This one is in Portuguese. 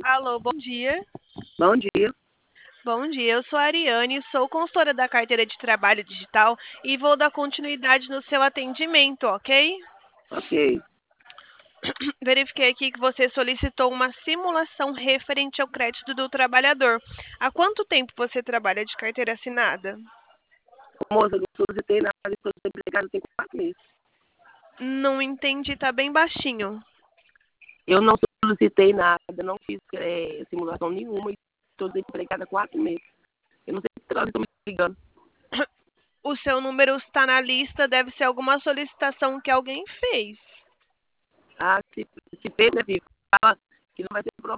Alô, bom dia. Bom dia. Bom dia, eu sou a Ariane, sou consultora da carteira de trabalho digital e vou dar continuidade no seu atendimento, ok? Ok. Verifiquei aqui que você solicitou uma simulação referente ao crédito do trabalhador. Há quanto tempo você trabalha de carteira assinada? Moça, eu não solicitei nada, estou desempregada tem 4 meses. Não entendi, tá bem baixinho. Eu não solicitei nada, não fiz simulação nenhuma e estou desempregada há 4 meses. Eu não sei se elas estão me ligando. O seu número está na lista, deve ser alguma solicitação que alguém fez. Ah, se fez, né, filho? Fala que não vai ter problema.